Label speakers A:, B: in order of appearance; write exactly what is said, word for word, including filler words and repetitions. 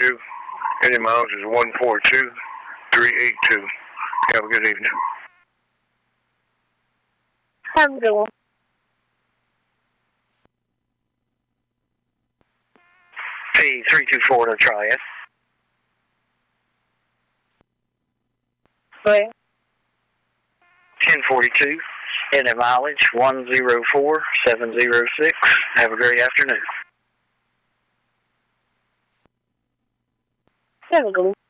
A: two. Any miles is one four two three eight two. Have a good evening.
B: Have a good one.
C: P three two four to Charlie.
B: Where?
C: ten forty-two. Any mileage one zero four seven zero six. Have a great afternoon.
B: Have a good one.